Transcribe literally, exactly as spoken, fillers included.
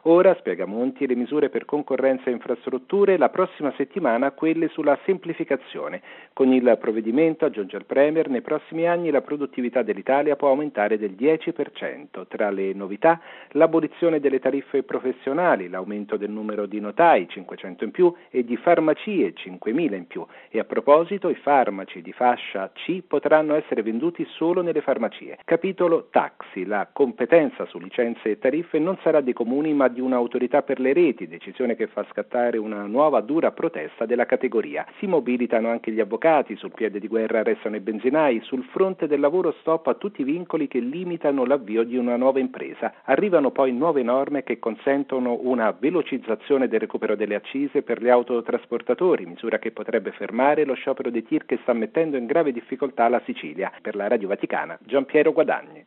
Ora, spiega Monti, le misure per concorrenza e infrastrutture, la prossima settimana quelle sulla semplificazione. Con il provvedimento, aggiunge il Premier, nei prossimi anni la produttività dell'Italia può aumentare del dieci per cento. Tra le novità, l'abolizione delle tariffe professionali, l'aumento del numero di notai, cinquecento in più, e di farmacie, cinquemila in più. E a proposito, i farmaci di fascia C potranno essere venduti solo nelle farmacie. Capitolo taxi. La competenza su licenze e tariffe non sarà dei comuni ma di un'autorità per le reti, decisione che fa scattare una nuova dura protesta della categoria. Si mobilitano anche gli avvocati, sul piede di guerra restano i benzinai, sul fronte del lavoro stop a tutti i vincoli che limitano l'avvio di una nuova impresa. Arrivano poi nuove norme che consentono una velocizzazione del recupero delle accise per gli autotrasportatori, misura che potrebbe fermare lo sciopero dei tir che sta mettendo in grave difficoltà la Sicilia. Per la Radio Vaticana, Giampiero Guadagni.